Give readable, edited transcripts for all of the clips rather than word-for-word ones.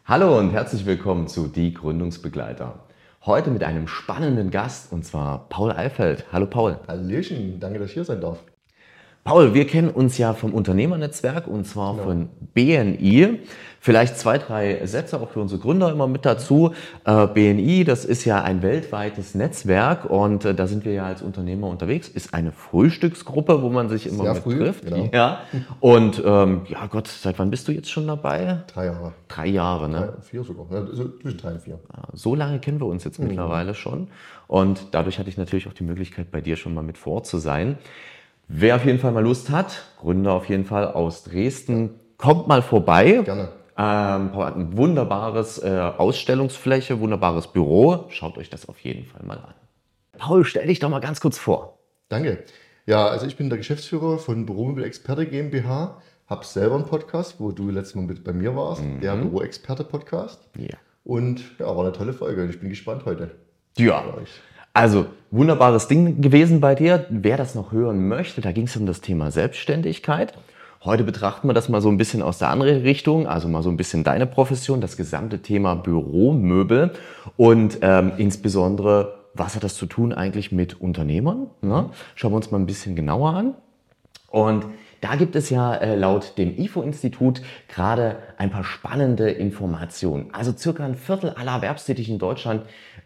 Hallo und herzlich willkommen zu Die Gründungsbegleiter. Heute mit einem spannenden Gast und zwar Paul Alfeld. Hallo Paul. Hallöchen, danke, dass ich hier sein darf. Paul, wir kennen uns ja vom Unternehmernetzwerk und zwar Genau. von BNI. Vielleicht 2, 3 Sätze auch für unsere Gründer immer mit dazu. BNI, das ist ja ein weltweites Netzwerk und da sind wir ja als Unternehmer unterwegs. Ist eine Frühstücksgruppe, wo man sich immer Sehr mit früh, trifft. genau. Ja. Und ja Gott, seit wann bist du jetzt schon dabei? 3 Jahre. 3 Jahre, ne? 4 sogar. Ja, so zwischen 3 und 4. So lange kennen wir uns jetzt mittlerweile schon und dadurch hatte ich natürlich auch die Möglichkeit, bei dir schon mal mit vor Ort zu sein. Wer auf jeden Fall mal Lust hat, Gründer auf jeden Fall aus Dresden, kommt mal vorbei. Gerne. Paul hat ein wunderbares Ausstellungsfläche, wunderbares Büro. Schaut euch das auf jeden Fall mal an. Paul, stell dich doch mal ganz kurz vor. Danke. Ja, also ich bin der Geschäftsführer von Büromöbel-Experte GmbH. Habe selber einen Podcast, wo du letztes Mal mit bei mir warst, der Büro-Experte-Podcast. Ja. Und ja, war eine tolle Folge und ich bin gespannt heute. Ja, also wunderbares Ding gewesen bei dir. Wer das noch hören möchte, da ging es um das Thema Selbstständigkeit. Heute betrachten wir das mal so ein bisschen aus der anderen Richtung, also mal so ein bisschen deine Profession, das gesamte Thema Büromöbel und insbesondere, was hat das zu tun eigentlich mit Unternehmern? Ne? Schauen wir uns mal ein bisschen genauer an. Und da gibt es ja laut dem IFO-Institut gerade ein paar spannende Informationen. Also circa ein Viertel aller Erwerbstätigen in Deutschland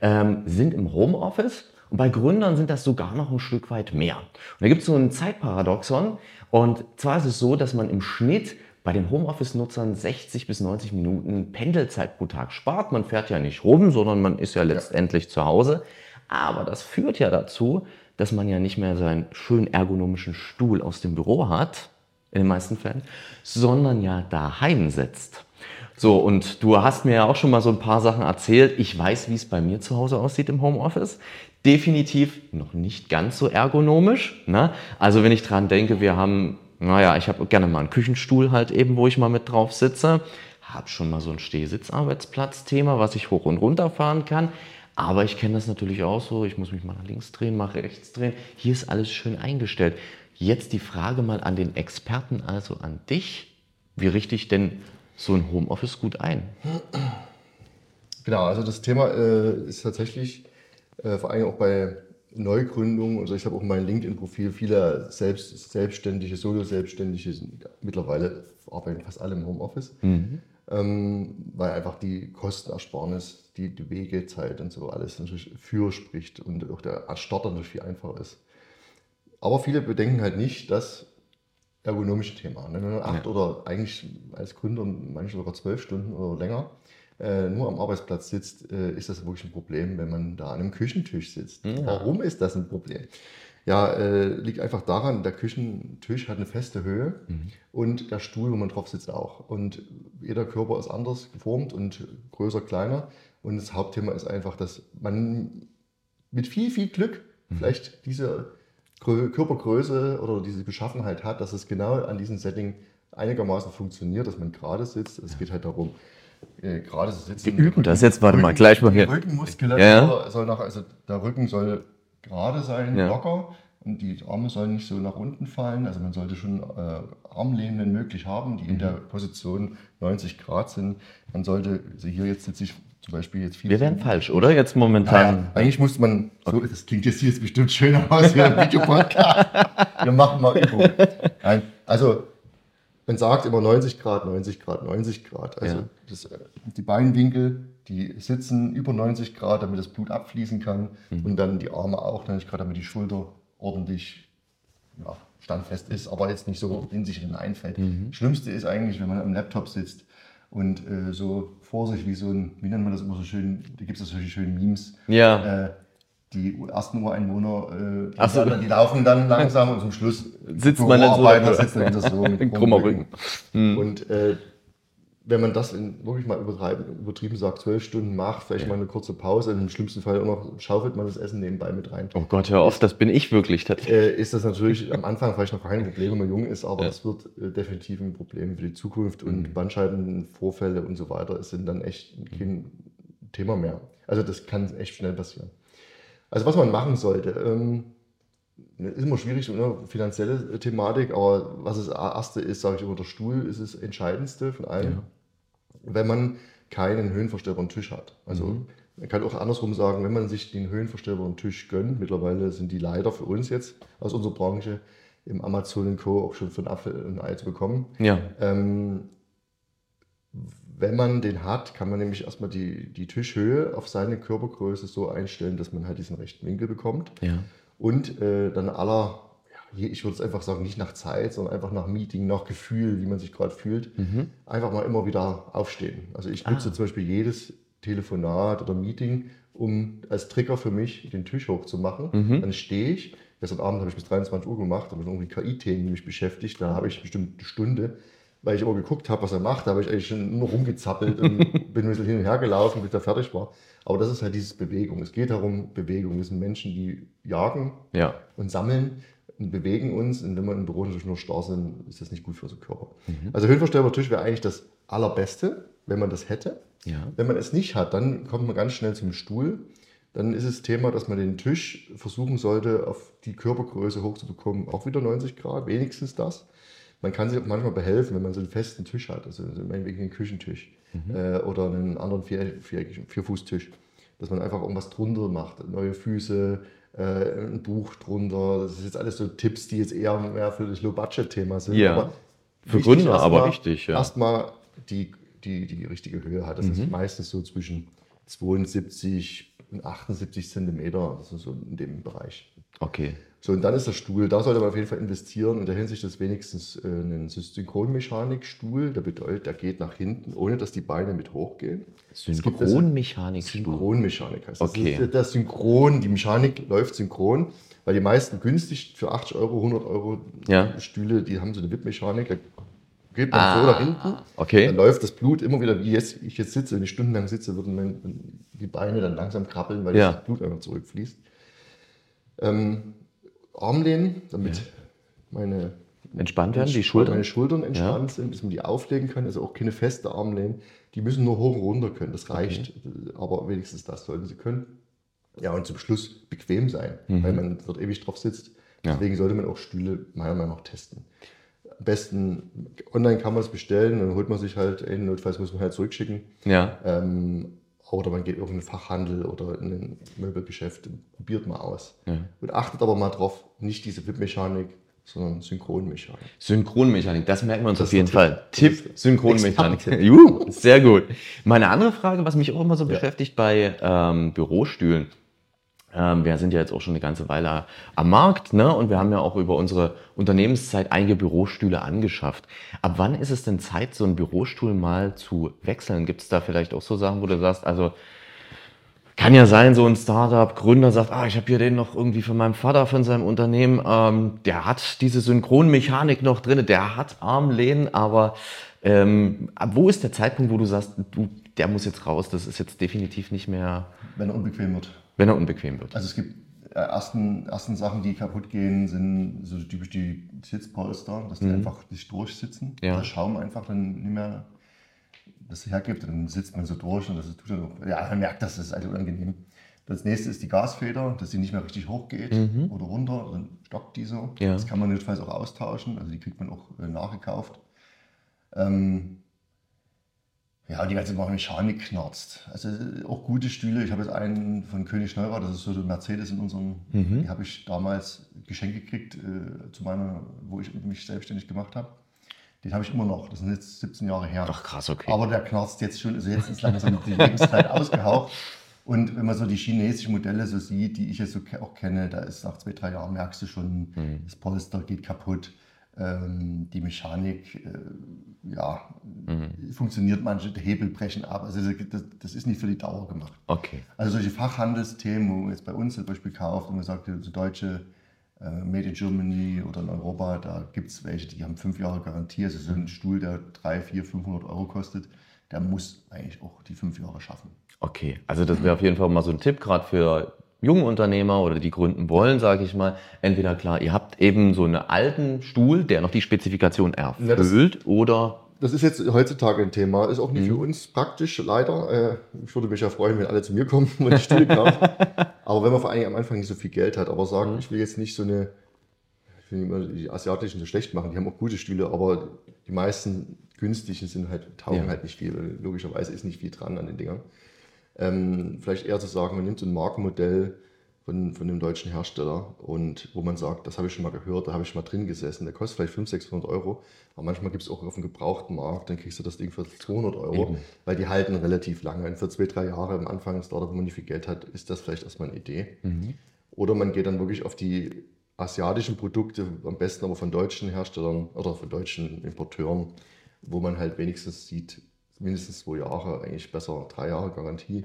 sind im Homeoffice und bei Gründern sind das sogar noch ein Stück weit mehr. Und da gibt es so ein Zeitparadoxon und zwar ist es so, dass man im Schnitt bei den Homeoffice-Nutzern 60 bis 90 Minuten Pendelzeit pro Tag spart. Man fährt ja nicht rum, sondern man ist ja letztendlich zu Hause. Aber das führt ja dazu, dass man ja nicht mehr seinen schönen ergonomischen Stuhl aus dem Büro hat, in den meisten Fällen, sondern ja daheim sitzt. So, und du hast mir ja auch schon mal so ein paar Sachen erzählt. Ich weiß, wie es bei mir zu Hause aussieht im Homeoffice. Definitiv noch nicht ganz so ergonomisch. Ne? Also wenn ich dran denke, wir haben, naja, ich habe gerne mal einen Küchenstuhl halt eben, wo ich mal mit drauf sitze. Habe schon mal so ein Stehsitzarbeitsplatz-Thema, was ich hoch und runter fahren kann. Aber ich kenne das natürlich auch so, ich muss mich mal nach links drehen, mal rechts drehen. Hier ist alles schön eingestellt. Jetzt die Frage mal an den Experten, also an dich. Wie richte ich denn so ein Homeoffice gut ein? Genau, also das Thema ist tatsächlich vor allem auch bei Neugründungen, also ich habe auch mein LinkedIn-Profil, viele Selbstständige, Solo-Selbstständige sind mittlerweile arbeiten fast alle im Homeoffice, weil einfach die Kostenersparnis, die Wegezeit und so alles natürlich für spricht und auch der Start natürlich viel einfacher ist. Aber viele bedenken halt nicht das ergonomische Thema. Wenn man 8 oder eigentlich als Gründer manche sogar 12 Stunden oder länger nur am Arbeitsplatz sitzt, ist das wirklich ein Problem, wenn man da an einem Küchentisch sitzt. Ja. Warum ist das ein Problem? Ja, liegt einfach daran, der Küchentisch hat eine feste Höhe und der Stuhl, wo man drauf sitzt, auch. Und jeder Körper ist anders geformt und größer, kleiner. Und das Hauptthema ist einfach, dass man mit viel, viel Glück vielleicht diese Körpergröße oder diese Beschaffenheit hat, dass es genau an diesem Setting einigermaßen funktioniert, dass man gerade sitzt. Es geht halt darum, gerade zu sitzen. Wir üben das jetzt, warte mal, gleich mal hier. Die Rückenmuskulatur soll also der Rücken soll gerade sein, locker, und die Arme sollen nicht so nach unten fallen. Also man sollte schon Armlehnen, wenn möglich, haben, die in der Position 90 Grad sind. Man sollte, also hier jetzt sitze ich zum Beispiel jetzt viel. Wir wären falsch, oder? Jetzt momentan. Naja, eigentlich muss man, so, das klingt jetzt hier bestimmt schöner aus wie ein Videopodcast. Wir machen mal Übung. Nein, also man sagt immer 90 Grad, 90 Grad, 90 Grad. Also die Beinwinkel, die sitzen über 90 Grad, damit das Blut abfließen kann. Und dann die Arme auch 90 Grad, damit die Schulter ordentlich standfest ist, aber jetzt nicht so in sich hineinfällt. Schlimmste ist eigentlich, wenn man am Laptop sitzt und so vor sich wie so ein, wie nennt man das immer so schön, da gibt es solche schönen Memes. Ja. Die ersten Ureinwohner, die laufen dann langsam und zum Schluss sitzt man dann sitzt dann wieder so mit krummer Rücken. Und wenn man das wirklich mal übertrieben sagt, 12 Stunden macht, vielleicht mal eine kurze Pause, im schlimmsten Fall auch noch schaufelt man das Essen nebenbei mit rein. Oh Gott, hör auf, das bin ich wirklich. Ist das natürlich am Anfang vielleicht noch kein Problem, wenn man jung ist, aber das wird definitiv ein Problem für die Zukunft und Bandscheibenvorfälle und so weiter sind dann echt kein Thema mehr. Also das kann echt schnell passieren. Also was man machen sollte, ist immer schwierig, so eine finanzielle Thematik, aber was das Erste ist, sage ich immer, der Stuhl ist das Entscheidendste von allem. Ja. Wenn man keinen höhenverstellbaren Tisch hat. Also man kann auch andersrum sagen, wenn man sich den höhenverstellbaren Tisch gönnt, mittlerweile sind die leider für uns jetzt aus unserer Branche im Amazon Co. auch schon für einen Apfel und ein Ei zu bekommen. Ja. Wenn man den hat, kann man nämlich erstmal die Tischhöhe auf seine Körpergröße so einstellen, dass man halt diesen rechten Winkel bekommt. Ja. Und dann ich würde es einfach sagen, nicht nach Zeit, sondern einfach nach Meeting, nach Gefühl, wie man sich gerade fühlt, einfach mal immer wieder aufstehen. Also ich nutze zum Beispiel jedes Telefonat oder Meeting, um als Trigger für mich den Tisch hochzumachen. Dann stehe ich. Gestern Abend habe ich bis 23 Uhr gemacht, habe irgendwie KI-Themen mich beschäftigt. Da habe ich bestimmt eine Stunde, weil ich immer geguckt habe, was er macht. Da habe ich eigentlich schon nur rumgezappelt und bin ein bisschen hin und her gelaufen, bis er fertig war. Aber das ist halt dieses Bewegung. Es geht darum, Bewegung. Wir sind Menschen, die jagen und sammeln und bewegen uns. Und wenn wir im Büro natürlich nur starr sind, ist das nicht gut für unseren Körper. Also höhenverstellbarer Tisch wäre eigentlich das Allerbeste, wenn man das hätte. Ja. Wenn man es nicht hat, dann kommt man ganz schnell zum Stuhl. Dann ist es Thema, dass man den Tisch versuchen sollte, auf die Körpergröße hochzubekommen. Auch wieder 90 Grad, wenigstens das. Man kann sich auch manchmal behelfen, wenn man so einen festen Tisch hat, also meinetwegen einen Küchentisch oder einen anderen Vierfußtisch, dass man einfach irgendwas drunter macht, neue Füße, ein Buch drunter. Das ist jetzt alles so Tipps, die jetzt eher mehr für das Low-Budget-Thema sind. Ja. Aber Für Gründer aber wichtig. Ja. Erstmal die richtige Höhe hat. Das ist meistens so zwischen 72 und 78 Zentimeter, also so in dem Bereich. Okay. So, und dann ist der Stuhl, da sollte man auf jeden Fall investieren. In der Hinsicht ist wenigstens ein Synchronmechanikstuhl. Der bedeutet, der geht nach hinten, ohne dass die Beine mit hochgehen. Synchronmechanikstuhl. Synchronmechanik heißt das. Okay. Das ist der Synchron, die Mechanik läuft synchron, weil die meisten günstig für 80 Euro, 100 Euro Stühle, die haben so eine Wippmechanik. Da geht man so nach hinten, okay. Dann läuft das Blut immer wieder, wie ich jetzt sitze, wenn ich stundenlang sitze, würden die Beine dann langsam krabbeln, weil das Blut einfach zurückfließt. Armlehnen, damit meine entspannt werden, die Schultern? Meine Schultern entspannt sind, dass man die auflegen kann, also auch keine feste Armlehnen. Die müssen nur hoch und runter können, das reicht, aber wenigstens das sollten sie können. Ja, und zum Schluss bequem sein, weil man dort ewig drauf sitzt. Deswegen sollte man auch Stühle meiner Meinung nach testen. Am besten online kann man es bestellen, dann holt man sich halt, notfalls muss man halt zurückschicken. Ja. Oder man geht in irgendeinen Fachhandel oder in ein Möbelgeschäft, probiert mal aus. Ja. Und achtet aber mal drauf, nicht diese Wippmechanik, sondern Synchronmechanik. Synchronmechanik, das merken wir uns auf jeden Fall. Tipp, Synchronmechanik. Exakt. Sehr gut. Meine andere Frage, was mich auch immer so beschäftigt bei Bürostühlen. Wir sind ja jetzt auch schon eine ganze Weile am Markt, ne? Und wir haben ja auch über unsere Unternehmenszeit einige Bürostühle angeschafft. Ab wann ist es denn Zeit, so einen Bürostuhl mal zu wechseln? Gibt es da vielleicht auch so Sachen, wo du sagst, also kann ja sein, so ein Startup-Gründer sagt, ich habe hier den noch irgendwie von meinem Vater, von seinem Unternehmen, der hat diese Synchronmechanik noch drin, der hat Armlehnen, aber wo ist der Zeitpunkt, wo du sagst, der muss jetzt raus, das ist jetzt definitiv nicht mehr... Wenn er unbequem wird. Wenn er unbequem wird. Also es gibt ersten Sachen, die kaputt gehen, sind so typisch die Sitzpolster, dass die einfach sich durchsitzen. Der Schaum einfach dann nicht mehr das hergibt. Dann sitzt man so durch und das tut dann auch, man merkt, das ist also unangenehm. Das nächste ist die Gasfeder, dass die nicht mehr richtig hoch geht oder runter, dann stockt die so. Ja. Das kann man notfalls auch austauschen, also die kriegt man auch nachgekauft. Die ganze Mechanik knarzt. Also auch gute Stühle. Ich habe jetzt einen von König Neurath, das ist so der Mercedes in unserem, die habe ich damals geschenkt gekriegt, wo ich mich selbstständig gemacht habe. Den habe ich immer noch, das sind jetzt 17 Jahre her. Ach krass, okay. Aber der knarzt jetzt schon, also jetzt ist langsam die Lebenszeit ausgehaucht. Und wenn man so die chinesischen Modelle so sieht, die ich jetzt so auch kenne, da ist nach 2-3 Jahren merkst du schon, das Polster geht kaputt. Die Mechanik, funktioniert manche, die Hebel brechen ab. Also das ist nicht für die Dauer gemacht. Okay. Also solche Fachhandelsthemen, wo man jetzt bei uns zum Beispiel kauft und man sagt, so deutsche Made in Germany oder in Europa, da gibt es welche, die haben 5 Jahre Garantie. Also so ein Stuhl, der 300, 400, 500 Euro kostet, der muss eigentlich auch die 5 Jahre schaffen. Okay, also das wäre auf jeden Fall mal so ein Tipp, gerade für junge Unternehmer oder die gründen wollen, sage ich mal. Entweder klar, ihr habt eben so einen alten Stuhl, der noch die Spezifikation erfüllt, oder... Das ist jetzt heutzutage ein Thema, ist auch nicht für uns praktisch, leider. Ich würde mich ja freuen, wenn alle zu mir kommen und die Stühle kaufen. Aber wenn man vor allem am Anfang nicht so viel Geld hat, aber sagt, ich will jetzt nicht so eine, finde immer die asiatischen so schlecht machen. Die haben auch gute Stühle, aber die meisten günstigen taugen halt nicht viel. Logischerweise ist nicht viel dran an den Dingern. Vielleicht eher zu sagen, man nimmt so ein Markenmodell von einem deutschen Hersteller und wo man sagt, das habe ich schon mal gehört, da habe ich schon mal drin gesessen, der kostet vielleicht 500, 600 Euro, aber manchmal gibt es auch auf dem gebrauchten Markt, dann kriegst du das Ding für 200 Euro, weil die halten relativ lange. Und für 2-3 Jahre am Anfang des Startup, wo man nicht viel Geld hat, ist das vielleicht erstmal eine Idee. Oder man geht dann wirklich auf die asiatischen Produkte, am besten aber von deutschen Herstellern oder von deutschen Importeuren, wo man halt wenigstens sieht, mindestens 2 Jahre, eigentlich besser 3 Jahre Garantie.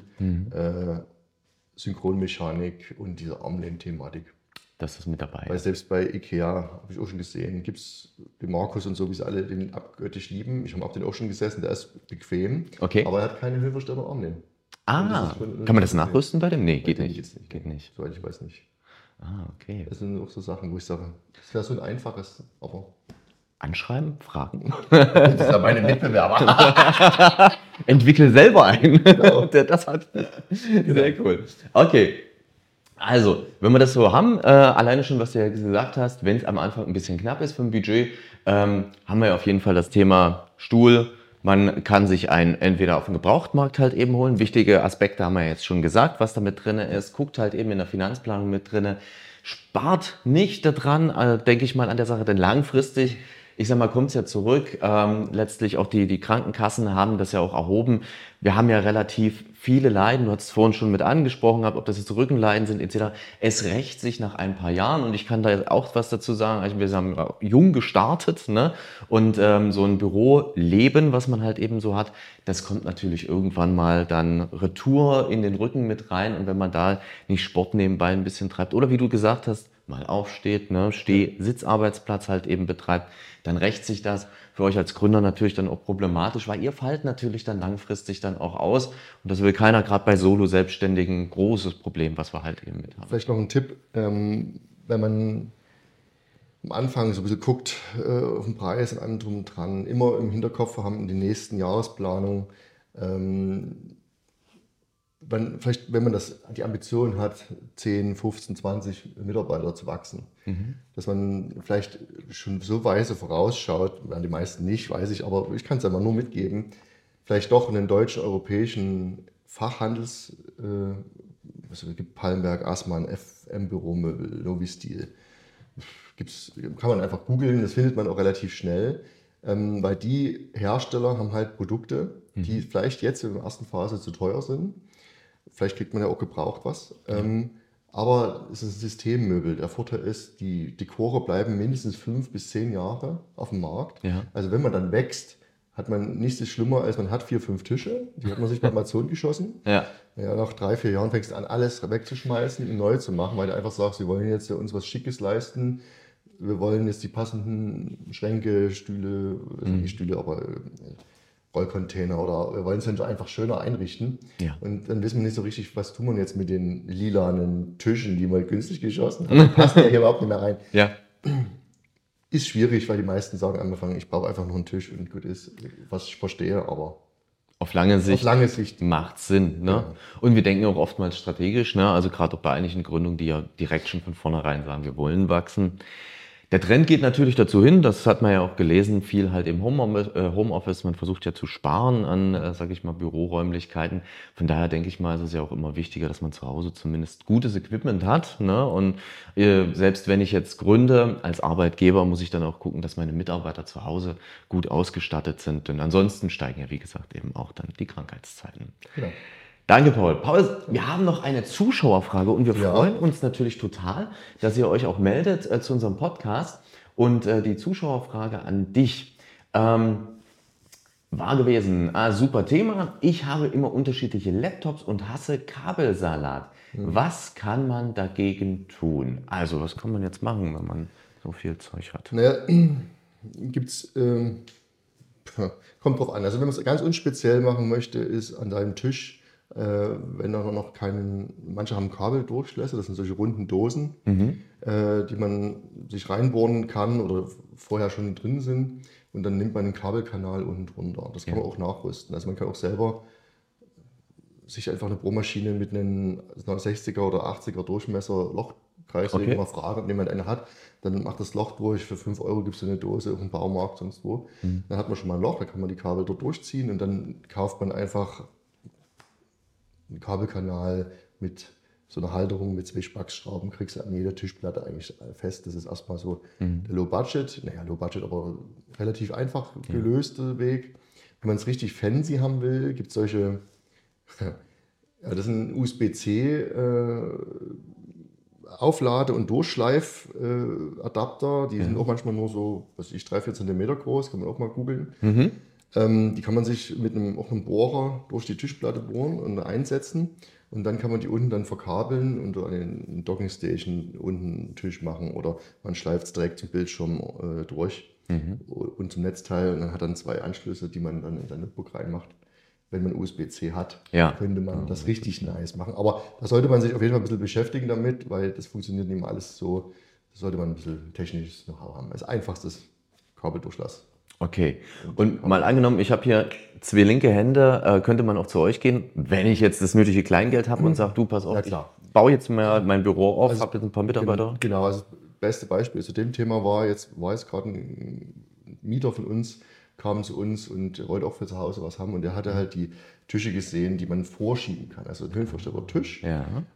Synchronmechanik und diese Armlehnen-Thematik. Das ist mit dabei. Weil selbst bei Ikea, habe ich auch schon gesehen, gibt es den Markus und so, wie sie alle den abgöttisch lieben. Ich habe auf den auch schon gesessen, der ist bequem, aber er hat keine Höhenverstellung Armlehnen. Kann man das nachrüsten bei dem? Nee, geht nicht. Geht nicht. Soweit ich weiß nicht. Okay. Das sind auch so Sachen, wo ich sage, das wäre so ein einfaches, aber... Anschreiben, fragen. Das ist ja meine Mitbewerber. Entwickel selber einen, Genau. der das hat. Sehr cool. Okay. Also, wenn wir das so haben, alleine schon, was du ja gesagt hast, wenn es am Anfang ein bisschen knapp ist vom Budget, haben wir ja auf jeden Fall das Thema Stuhl. Man kann sich einen entweder auf dem Gebrauchtmarkt halt eben holen. Wichtige Aspekte haben wir jetzt schon gesagt, was da mit drin ist. Guckt halt eben in der Finanzplanung mit drin. Spart nicht daran, denke ich mal, an der Sache, denn langfristig, ich sag mal, kommt es ja zurück. Letztlich auch die Krankenkassen haben das ja auch erhoben. Wir haben ja relativ viele Leiden, du hast es vorhin schon mit angesprochen gehabt, ob das jetzt Rückenleiden sind etc. Es rächt sich nach ein paar Jahren und ich kann da auch was dazu sagen. Also wir haben jung gestartet, ne? Und so ein Büroleben, was man halt eben so hat, das kommt natürlich irgendwann mal dann retour in den Rücken mit rein und wenn man da nicht Sport nebenbei ein bisschen treibt oder wie du gesagt hast, mal aufsteht, ne, Sitzarbeitsplatz halt eben betreibt, dann rächt sich das für euch als Gründer natürlich dann auch problematisch, weil ihr fallt natürlich dann langfristig dann auch aus und das will keiner, gerade bei Solo-Selbstständigen, großes Problem, was wir halt eben mit haben. Vielleicht noch ein Tipp, wenn man am Anfang so ein bisschen guckt auf den Preis und allem drum und dran, immer im Hinterkopf haben in die nächsten Jahresplanung, vielleicht, wenn man die Ambition hat, 10, 15, 20 Mitarbeiter zu wachsen, dass man vielleicht schon so weise vorausschaut, werden die meisten nicht, weiß ich, aber ich kann es einfach nur mitgeben, vielleicht doch einen deutschen, europäischen Fachhandels, es gibt Palmberg, Assmann, FM Büromöbel, Novistil, kann man einfach googeln, das findet man auch relativ schnell, weil die Hersteller haben halt Produkte, die vielleicht jetzt in der ersten Phase zu teuer sind. Vielleicht kriegt man ja auch gebraucht was. Aber es ist ein Systemmöbel. Der Vorteil ist, die Dekore bleiben mindestens 5 bis 10 Jahre auf dem Markt. Ja. Also wenn man dann wächst, hat man nichts schlimmer, als man hat 4, 5 Tische. Die hat man sich bei Amazon geschossen. Ja. Ja, nach 3, 4 Jahren fängst du an, alles wegzuschmeißen und neu zu machen, weil du einfach sagst, wir wollen jetzt uns was Schickes leisten. Wir wollen jetzt die passenden Schränke, Stühle, nicht Stühle, aber Rollcontainer oder wir wollen es einfach schöner einrichten. Ja. Und dann wissen wir nicht so richtig, was tun wir jetzt mit den lilanen Tischen, die wir günstig geschossen haben. Passt ja hier überhaupt nicht mehr rein. Ja. Ist schwierig, weil die meisten sagen am Anfang, ich brauche einfach nur einen Tisch und gut ist, was ich verstehe, aber Auf lange Sicht macht Sinn. Ne? Ja. Und wir denken auch oftmals strategisch, ne? Also gerade auch bei einigen Gründungen, die ja direkt schon von vornherein sagen, wir wollen wachsen. Der Trend geht natürlich dazu hin, das hat man ja auch gelesen, viel halt im Homeoffice, man versucht ja zu sparen an, sage ich mal, Büroräumlichkeiten. Von daher denke ich mal, ist es ja auch immer wichtiger, dass man zu Hause zumindest gutes Equipment hat. Ne? Und selbst wenn ich jetzt gründe, als Arbeitgeber muss ich dann auch gucken, dass meine Mitarbeiter zu Hause gut ausgestattet sind. Denn ansonsten steigen ja, wie gesagt, eben auch dann die Krankheitszeiten. Genau. Danke, Paul. Paul, wir haben noch eine Zuschauerfrage und wir freuen uns natürlich total, dass ihr euch auch meldet zu unserem Podcast. Und die Zuschauerfrage an dich war gewesen, super Thema, ich habe immer unterschiedliche Laptops und hasse Kabelsalat. Was kann man dagegen tun? Also, was kann man jetzt machen, wenn man so viel Zeug hat? Naja, kommt drauf an. Also, wenn man es ganz unspeziell machen möchte, ist an deinem Tisch, wenn da noch manche haben Kabeldurchlässe, das sind solche runden Dosen, die man sich reinbohren kann oder vorher schon drin sind und dann nimmt man einen Kabelkanal unten drunter. Das kann man auch nachrüsten. Also man kann auch selber sich einfach eine Bohrmaschine mit einem 60er oder 80er Durchmesser Loch Kreissäge, Okay. mal fragen, ob jemand eine hat. Dann macht das Loch durch, für 5 Euro gibt es eine Dose auf dem Baumarkt, sonst wo. Dann hat man schon mal ein Loch, da kann man die Kabel dort durchziehen und dann kauft man einfach einen Kabelkanal mit so einer Halterung mit 2 Spacksschrauben, kriegst du an jeder Tischplatte eigentlich fest. Das ist erstmal so der Low Budget, Low Budget, aber relativ einfach gelöste Weg. Wenn man es richtig fancy haben will, gibt es solche, das ist ein USB-C Auflade- und Durchschleif-Adapter, die sind auch manchmal nur so, was weiß ich, 3-4 Zentimeter groß, kann man auch mal googeln. Die kann man sich mit auch einem Bohrer durch die Tischplatte bohren und einsetzen und dann kann man die unten dann verkabeln und an den Dockingstation unten einen Tisch machen oder man schleift es direkt zum Bildschirm durch und zum Netzteil und dann hat dann 2 Anschlüsse, die man dann in sein Notebook reinmacht. Wenn man USB-C hat, könnte man das richtig nice machen. Aber da sollte man sich auf jeden Fall ein bisschen beschäftigen damit, weil das funktioniert nicht immer alles so. Da sollte man ein bisschen technisches Know-how haben. Das einfachstes Kabeldurchlass. Okay. Und mal angenommen, ich habe hier 2 linke Hände, könnte man auch zu euch gehen, wenn ich jetzt das nötige Kleingeld habe und sage, du, pass auf, ich baue jetzt mal mein Büro auf, habe jetzt ein paar Mitarbeiter. Genau, also das beste Beispiel zu dem Thema war jetzt gerade ein Mieter von uns, kam zu uns und wollte auch für zu Hause was haben und der hatte halt die Tische gesehen, die man vorschieben kann. Also ein höhenverstellbarer Tisch,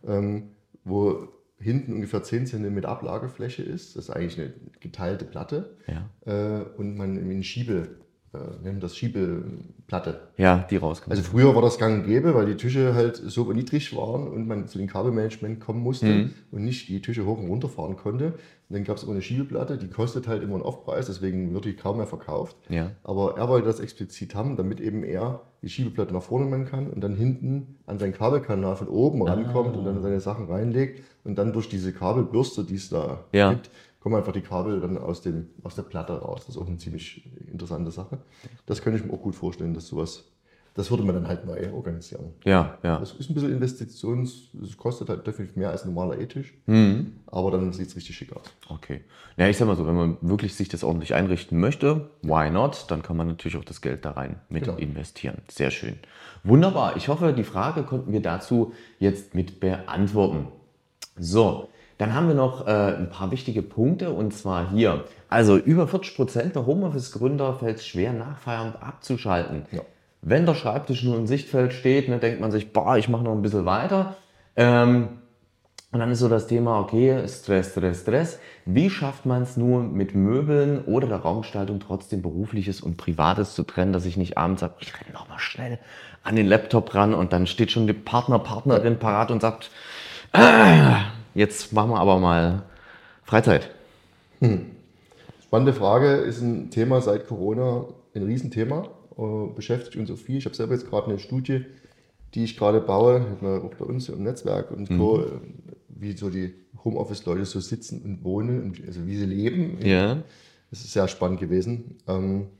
wo hinten ungefähr 10 cm Ablagefläche ist. Das ist eigentlich eine geteilte Platte. Und man in nennt das Schiebeplatte. Ja, die rauskommen. Also früher war das gang und gäbe, weil die Tische halt so niedrig waren und man zu den Kabelmanagement kommen musste und nicht die Tische hoch und runter fahren konnte. Und dann gab es immer eine Schiebeplatte, die kostet halt immer einen Aufpreis, deswegen wird die kaum mehr verkauft. Aber er wollte das explizit haben, damit eben er die Schiebeplatte nach vorne machen kann und dann hinten an seinen Kabelkanal von oben rankommt und dann seine Sachen reinlegt und dann durch diese Kabelbürste, die es da gibt, kommen einfach die Kabel dann aus der Platte raus. Das ist auch eine ziemlich interessante Sache. Das könnte ich mir auch gut vorstellen, dass das würde man dann halt neu organisieren. Das ist ein bisschen das kostet halt definitiv mehr als ein normaler E-Tisch, aber dann sieht es richtig schick aus. Okay. Ja, ich sag mal so, wenn man wirklich sich das ordentlich einrichten möchte, why not? Dann kann man natürlich auch das Geld da rein mit investieren. Sehr schön. Wunderbar. Ich hoffe, die Frage konnten wir dazu jetzt mit beantworten. So. Dann haben wir noch ein paar wichtige Punkte und zwar hier. Also über 40% der Homeoffice-Gründer fällt es schwer, nach Feierabend abzuschalten. Wenn der Schreibtisch nur im Sichtfeld steht, denkt man sich, ich mache noch ein bisschen weiter. Und dann ist so das Thema, okay, Stress. Wie schafft man es nur mit Möbeln oder der Raumgestaltung trotzdem Berufliches und Privates zu trennen, dass ich nicht abends sage, ich renne noch mal schnell an den Laptop ran und dann steht schon die Partnerin parat und sagt, jetzt machen wir aber mal Freizeit. Spannende Frage, ist ein Thema seit Corona, ein Riesenthema, beschäftigt uns auch viel. Ich habe selber jetzt gerade eine Studie, die ich gerade baue, auch bei uns im Netzwerk und Co., wie so die Homeoffice-Leute so sitzen und wohnen, also wie sie leben. Das ist sehr spannend gewesen. Wenn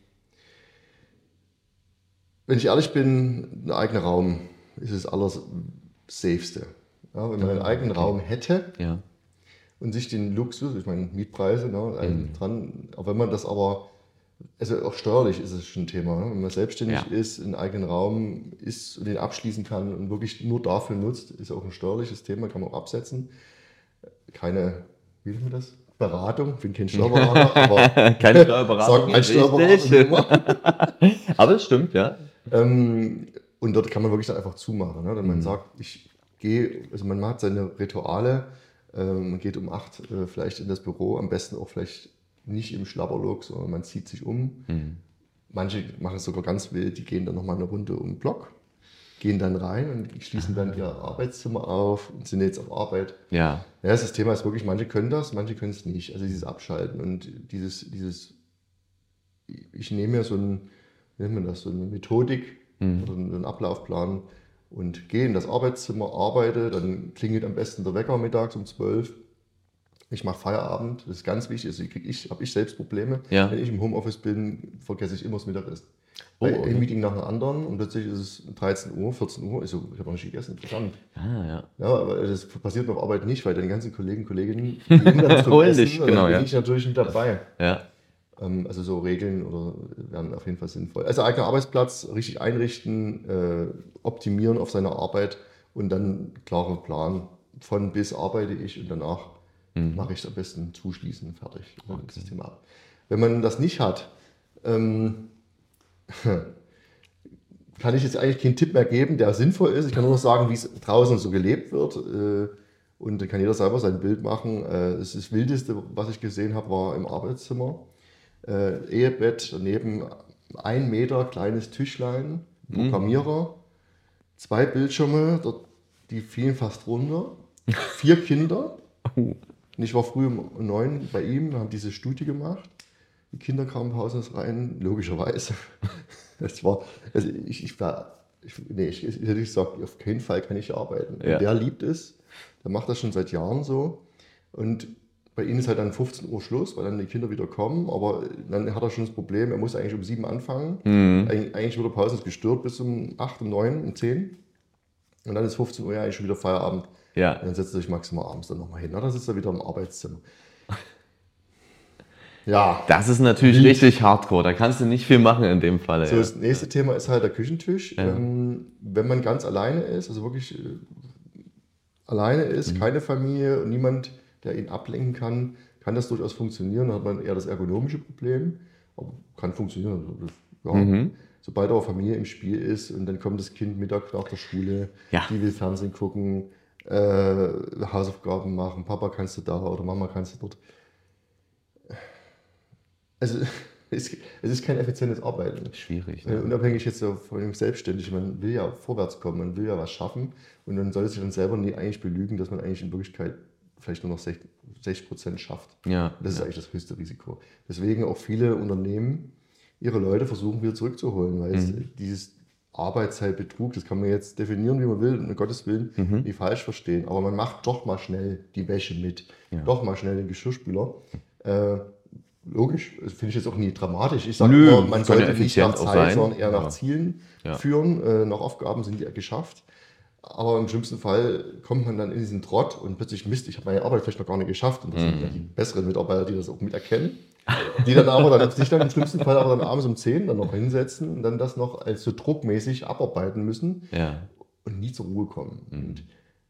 ich ehrlich bin, ein eigener Raum ist das Allersafeste. Ja, wenn man einen eigenen Raum hätte und sich den Luxus, ich meine Mietpreise, dran, auch wenn man das aber, also auch steuerlich ist es schon ein Thema, wenn man selbstständig ist, einen eigenen Raum ist und den abschließen kann und wirklich nur dafür nutzt, ist auch ein steuerliches Thema, kann man auch absetzen. Keine, wie nennt man das? Beratung, ich bin kein Steuerberater, aber keine Steuerberatung. Ein Steuerberater. Aber es stimmt, und dort kann man wirklich dann einfach zumachen. Ne? Wenn man sagt, man hat seine Rituale, man geht um 8 vielleicht in das Büro, am besten auch vielleicht nicht im Schlabberlook, sondern man zieht sich um. Manche machen es sogar ganz wild, die gehen dann nochmal eine Runde um den Block, gehen dann rein und schließen dann ihr Arbeitszimmer auf und sind jetzt auf Arbeit. Das Thema ist wirklich, manche können das, manche können es nicht. Also dieses Abschalten und ich nehme mir so eine Methodik oder einen Ablaufplan und gehe in das Arbeitszimmer, arbeite, dann klingelt am besten der Wecker mittags um 12. Ich mache Feierabend, das ist ganz wichtig. Also habe ich selbst Probleme. Wenn ich im Homeoffice bin, vergesse ich immer das Mittagessen. Ein Meeting nach einem anderen und plötzlich ist es 13 Uhr, 14 Uhr. Ich habe noch nicht gegessen, verdammt. Aber das passiert auf Arbeit nicht, weil deine ganzen Kolleginnen gehen dann zum Essen und dann bin ich natürlich nicht dabei. Also so Regeln wären auf jeden Fall sinnvoll. Also eigener Arbeitsplatz richtig einrichten, optimieren auf seine Arbeit und dann klarer Plan. Von bis arbeite ich und danach mache ich es am besten zuschließen, fertig. Dann ist das Thema ab. Wenn man das nicht hat, kann ich jetzt eigentlich keinen Tipp mehr geben, der sinnvoll ist. Ich kann nur noch sagen, wie es draußen so gelebt wird. Und da kann jeder selber sein Bild machen. Das Wildeste, was ich gesehen habe, war im Arbeitszimmer. Ehebett, daneben 1 Meter kleines Tischlein, Programmierer, 2 Bildschirme, die fielen fast runter, 4 Kinder. Und ich war früh um 9 bei ihm, haben diese Studie gemacht. Die Kinder kamen pausenlos rein, logischerweise. Das war, also ich hätte gesagt, auf keinen Fall kann ich arbeiten. Ja. Der liebt es, der macht das schon seit Jahren so. Und bei ihm ist halt dann 15 Uhr Schluss, weil dann die Kinder wieder kommen. Aber dann hat er schon das Problem, er muss eigentlich um 7 anfangen. Eigentlich wird er pausenlos gestört bis um 8, um 9, um 10. Und dann ist 15 Uhr ja eigentlich schon wieder Feierabend. Ja. Und dann setzt er sich maximal abends dann nochmal hin. Na, dann sitzt er wieder im Arbeitszimmer. Ja. Das ist natürlich richtig hardcore, da kannst du nicht viel machen in dem Falle. So, das nächste Thema ist halt der Küchentisch. Ja. Wenn man ganz alleine ist, also wirklich alleine ist, keine Familie und niemand, der ihn ablenken kann das durchaus funktionieren. Dann hat man eher das ergonomische Problem, aber kann funktionieren. Ja. Sobald aber Familie im Spiel ist und dann kommt das Kind Mittag nach der Schule, die will Fernsehen gucken, Hausaufgaben machen, Papa kannst du da oder Mama kannst du dort. Also es ist kein effizientes Arbeiten. Schwierig. Ne? Unabhängig jetzt von dem Selbstständigen, man will ja vorwärts kommen, man will ja was schaffen und dann soll es sich dann selber nie eigentlich belügen, dass man eigentlich in Wirklichkeit vielleicht nur noch 60% schafft. Ja. Das ist eigentlich das höchste Risiko. Deswegen auch viele Unternehmen ihre Leute versuchen wieder zurückzuholen, weil dieses Arbeitszeitbetrug, das kann man jetzt definieren, wie man will, um Gottes Willen, nicht falsch verstehen, aber man macht doch mal schnell die Wäsche mit, doch mal schnell den Geschirrspüler. Logisch, das finde ich jetzt auch nie dramatisch. Ich sage immer, man sollte nicht nach Zeit, sondern eher nach Zielen führen. Nach Aufgaben sind die geschafft. Aber im schlimmsten Fall kommt man dann in diesen Trott und plötzlich, Mist, ich habe meine Arbeit vielleicht noch gar nicht geschafft. Und das sind ja die besseren Mitarbeiter, die das auch miterkennen. Die dann aber dann sich dann im schlimmsten Fall aber dann abends um 10 dann noch hinsetzen und dann das noch als so druckmäßig abarbeiten müssen und nie zur Ruhe kommen. Und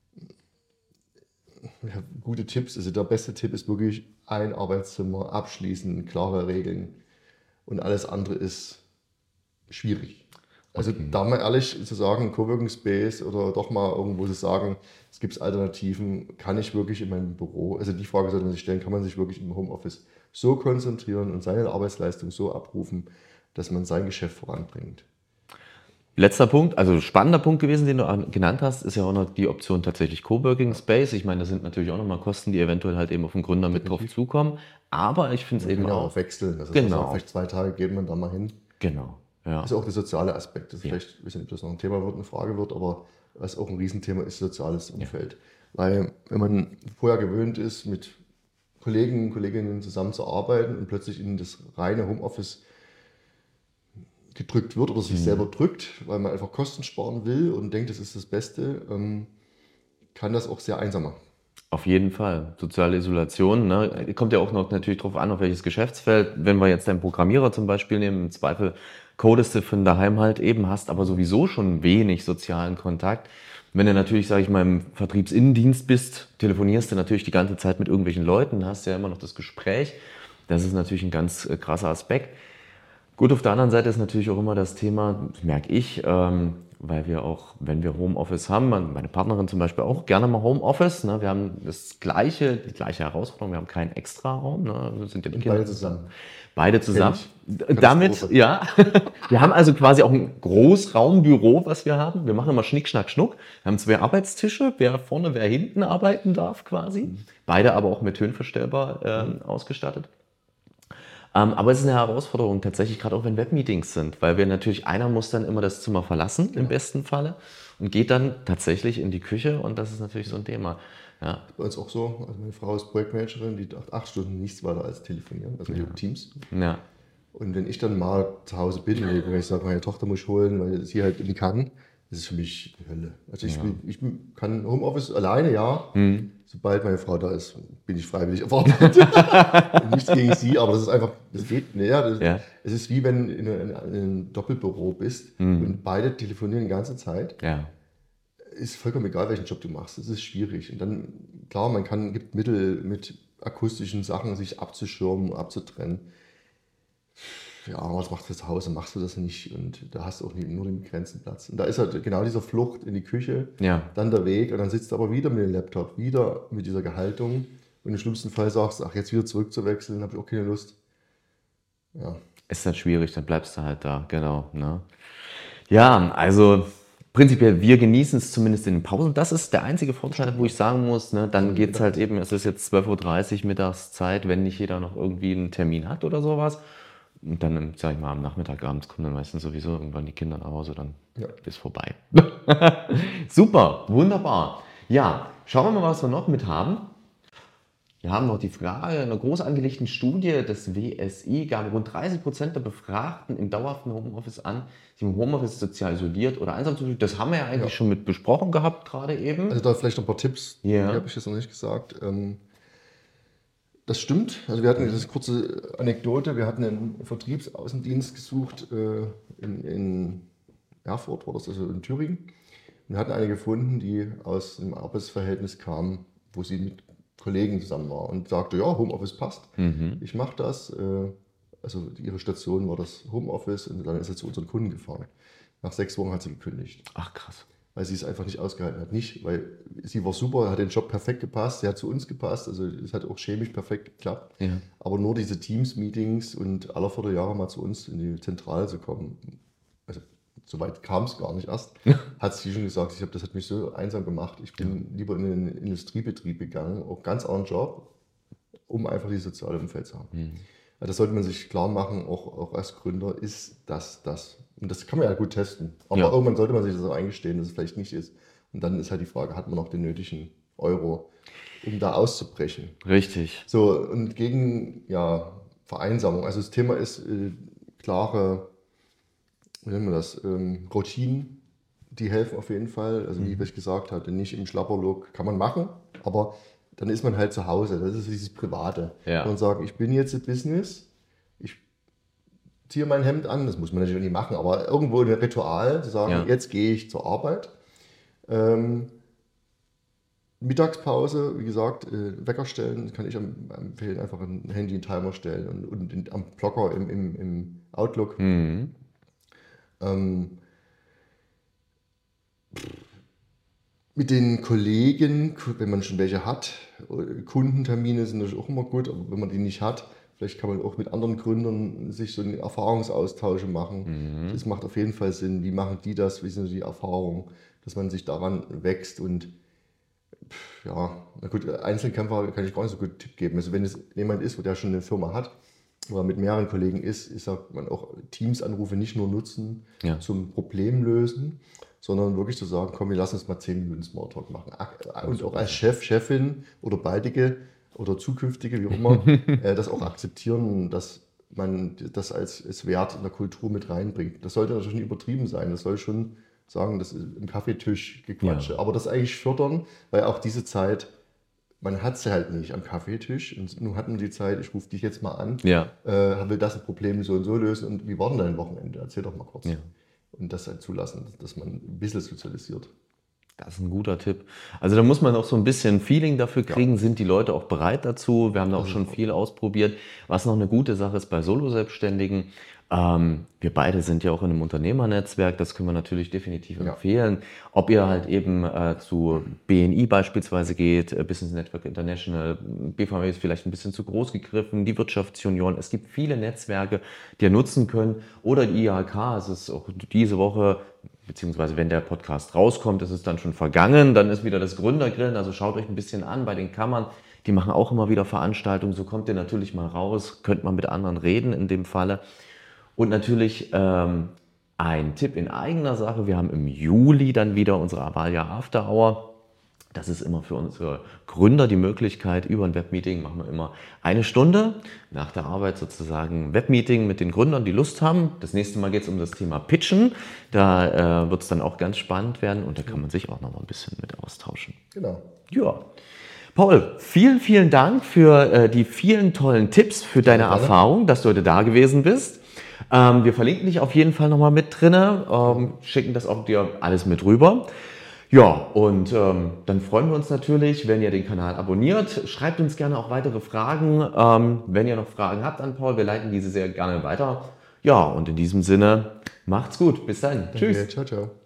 ja, gute Tipps, also der beste Tipp ist wirklich ein Arbeitszimmer, abschließen, klare Regeln und alles andere ist schwierig. Also da mal ehrlich zu sagen, Coworking Space oder doch mal irgendwo zu sagen, es gibt Alternativen, kann ich wirklich in meinem Büro, also die Frage sollte man sich stellen, kann man sich wirklich im Homeoffice so konzentrieren und seine Arbeitsleistung so abrufen, dass man sein Geschäft voranbringt. Letzter Punkt, also spannender Punkt gewesen, den du genannt hast, ist ja auch noch die Option tatsächlich Coworking Space. Ich meine, das sind natürlich auch nochmal Kosten, die eventuell halt eben auf den Gründer mit drauf zukommen. Aber ich finde es eben auch wechseln. Also vielleicht 2 Tage geht man da mal hin. Genau. Ja. Das ist auch der soziale Aspekt. Das vielleicht, ich weiß nicht, ob das noch ein Thema wird, eine Frage wird, aber was auch ein Riesenthema ist, soziales Umfeld. Weil wenn man vorher gewöhnt ist, mit Kollegen und Kolleginnen zusammenzuarbeiten und plötzlich in das reine Homeoffice gedrückt wird oder sich selber drückt, weil man einfach Kosten sparen will und denkt, das ist das Beste, kann das auch sehr einsam machen. Auf jeden Fall. Soziale Isolation, ne? Kommt ja auch noch natürlich drauf an, auf welches Geschäftsfeld. Wenn wir jetzt einen Programmierer zum Beispiel nehmen, im Zweifel codest du von daheim halt eben, hast aber sowieso schon wenig sozialen Kontakt. Wenn du natürlich, sage ich mal, im Vertriebsinnendienst bist, telefonierst du natürlich die ganze Zeit mit irgendwelchen Leuten, hast ja immer noch das Gespräch. Das ist natürlich ein ganz krasser Aspekt. Gut, auf der anderen Seite ist natürlich auch immer das Thema, das merke ich, weil wir auch, wenn wir Homeoffice haben, meine Partnerin zum Beispiel auch gerne mal Homeoffice, ne, wir haben die gleiche Herausforderung, wir haben keinen Extraraum, ne, wir sind ja die Kinder Beide zusammen. Beide zusammen. Damit, ja, wir haben also quasi auch ein Großraumbüro, was wir haben. Wir machen immer Schnick, Schnack, Schnuck. Wir haben 2 Arbeitstische, wer vorne, wer hinten arbeiten darf quasi. Beide aber auch mit höhenverstellbar ausgestattet. Aber es ist eine Herausforderung tatsächlich, gerade auch wenn Webmeetings sind, weil wir natürlich, einer muss dann immer das Zimmer verlassen, im besten Falle, und geht dann tatsächlich in die Küche und das ist natürlich so ein Thema. Ja. Bei uns auch so, also meine Frau ist Projektmanagerin, die macht 8 Stunden nichts weiter als telefonieren, also mit Teams. Ja. Und wenn ich dann mal zu Hause bin, und ich sage, meine Tochter muss ich holen, weil sie halt nicht kann, das ist für mich die Hölle. Also ich kann Homeoffice alleine, ja. Sobald meine Frau da ist, bin ich freiwillig auf Arbeit. Nichts gegen sie, aber das ist einfach, das geht nicht. Es ist wie wenn du in einem Doppelbüro bist und beide telefonieren die ganze Zeit. Ja. ist vollkommen egal, welchen Job du machst. Es ist schwierig. Und dann, klar, gibt Mittel mit akustischen Sachen, sich abzuschirmen, abzutrennen. Ja, aber was machst du zu Hause? Machst du das nicht? Und da hast du auch nur den begrenzten Platz. Und da ist halt genau diese Flucht in die Küche, dann der Weg. Und dann sitzt du aber wieder mit dem Laptop, wieder mit dieser Gehaltung. Und im schlimmsten Fall sagst du, ach, jetzt wieder zurückzuwechseln, habe ich auch keine Lust. Ja. Ist dann schwierig, dann bleibst du halt da, genau. Ne? Ja, also prinzipiell, wir genießen es zumindest in den Pausen. Das ist der einzige Vorteil, wo ich sagen muss, ne, dann geht es halt eben, es ist jetzt 12:30 Uhr Mittagszeit, wenn nicht jeder noch irgendwie einen Termin hat oder sowas. Und dann, sag ich mal, am Nachmittag, abends kommen dann meistens sowieso irgendwann die Kinder nach Hause, dann ist vorbei. Super, wunderbar. Ja, schauen wir mal, was wir noch mit haben. Wir haben noch die Frage, in einer groß angelegten Studie des WSI gaben rund 30% der Befragten im dauerhaften Homeoffice an, sich im Homeoffice sozial isoliert oder einsam zu fühlen. Das haben wir ja eigentlich schon mit besprochen gehabt, gerade eben. Also da vielleicht noch ein paar Tipps, die habe ich jetzt noch nicht gesagt. Das stimmt. Also wir hatten eine kurze Anekdote, wir hatten einen Vertriebsaußendienst gesucht in Erfurt, war das, also in Thüringen. Und wir hatten eine gefunden, die aus einem Arbeitsverhältnis kam, wo sie mit Kollegen zusammen war und sagte, ja, Homeoffice passt, ich mache das. Also ihre Station war das Homeoffice und dann ist sie zu unseren Kunden gefahren. Nach 6 Wochen hat sie gekündigt. Ach krass. Weil sie es einfach nicht ausgehalten hat. Nicht, weil sie war super, hat den Job perfekt gepasst, sie hat zu uns gepasst, also es hat auch chemisch perfekt geklappt. Ja. Aber nur diese Teams-Meetings und alle Vierteljahre mal zu uns in die Zentrale zu kommen, also so weit kam es gar nicht erst, hat sie schon gesagt, das hat mich so einsam gemacht, ich bin lieber in einen Industriebetrieb gegangen, auch ganz anderen Job, um einfach dieses soziale Umfeld zu haben. Das sollte man sich klar machen, auch als Gründer, ist das. Und das kann man ja gut testen. Aber irgendwann sollte man sich das auch eingestehen, dass es vielleicht nicht ist. Und dann ist halt die Frage, hat man noch den nötigen Euro, um da auszubrechen? Richtig. So, und gegen Vereinsamung. Also das Thema ist klare, wie nennen wir das, Routinen, die helfen auf jeden Fall. Also wie ich gesagt hatte, nicht im Schlapperlook, kann man machen, aber dann ist man halt zu Hause. Das ist dieses Private. Und sagen, ich bin jetzt im Business, ich ziehe mein Hemd an, das muss man natürlich nicht machen, aber irgendwo ein Ritual, zu sagen, jetzt gehe ich zur Arbeit. Mittagspause, wie gesagt, Wecker stellen, kann ich empfehlen, einfach ein Handy in Timer stellen und am Blocker im Outlook. Mit den Kollegen, wenn man schon welche hat, Kundentermine sind natürlich auch immer gut, aber wenn man die nicht hat, vielleicht kann man auch mit anderen Gründern sich so einen Erfahrungsaustausch machen. Das macht auf jeden Fall Sinn. Wie machen die das? Wie sind die Erfahrungen? Dass man sich daran wächst und na gut, Einzelkämpfer kann ich gar nicht so gut einen Tipp geben. Also wenn es jemand ist, der schon eine Firma hat, oder mit mehreren Kollegen ist, sagt man auch Teams-Anrufe nicht nur nutzen zum Problem sondern wirklich zu sagen, komm, wir lassen uns mal 10 Minuten Smalltalk machen. Und auch als Chef, Chefin oder baldige oder zukünftige, wie auch immer, das auch akzeptieren, dass man das als Wert in der Kultur mit reinbringt. Das sollte natürlich nicht übertrieben sein. Das soll schon sagen, das ist im Kaffeetisch Gequatsche. Aber das eigentlich fördern, weil auch diese Zeit, man hat sie halt nicht am Kaffeetisch. Und nun hatten wir die Zeit, ich rufe dich jetzt mal an, will das Problem so und so lösen. Und wie war denn dein Wochenende? Erzähl doch mal kurz. Und das halt zulassen, dass man ein bisschen sozialisiert. Das ist ein guter Tipp. Also da muss man auch so ein bisschen Feeling dafür kriegen, sind die Leute auch bereit dazu. Wir haben da auch schon viel ausprobiert. Was noch eine gute Sache ist bei Solo-Selbstständigen, wir beide sind ja auch in einem Unternehmernetzwerk, das können wir natürlich definitiv empfehlen. Ob ihr halt eben zu BNI beispielsweise geht, Business Network International, BVM ist vielleicht ein bisschen zu groß gegriffen, die Wirtschaftsunion, es gibt viele Netzwerke, die ihr nutzen können. Oder die IHK, es ist auch diese Woche, beziehungsweise wenn der Podcast rauskommt, ist es dann schon vergangen, dann ist wieder das Gründergrillen, also schaut euch ein bisschen an bei den Kammern. Die machen auch immer wieder Veranstaltungen, so kommt ihr natürlich mal raus, könnt man mit anderen reden in dem Falle. Und natürlich ein Tipp in eigener Sache, wir haben im Juli dann wieder unsere Avalia After Hour. Das ist immer für unsere Gründer die Möglichkeit, über ein Webmeeting machen wir immer 1 Stunde nach der Arbeit sozusagen Webmeeting mit den Gründern, die Lust haben. Das nächste Mal geht es um das Thema Pitchen. Da wird es dann auch ganz spannend werden und da kann man sich auch noch mal ein bisschen mit austauschen. Genau. Ja. Paul, vielen, vielen Dank für die vielen tollen Tipps, für deine Erfahrung, dass du heute da gewesen bist. Wir verlinken dich auf jeden Fall nochmal mit drin, schicken das auch dir alles mit rüber. Ja, und dann freuen wir uns natürlich, wenn ihr den Kanal abonniert. Schreibt uns gerne auch weitere Fragen. Wenn ihr noch Fragen habt an Paul, wir leiten diese sehr gerne weiter. Ja, und in diesem Sinne, macht's gut. Bis dann. Danke, Tschüss. ciao, ciao.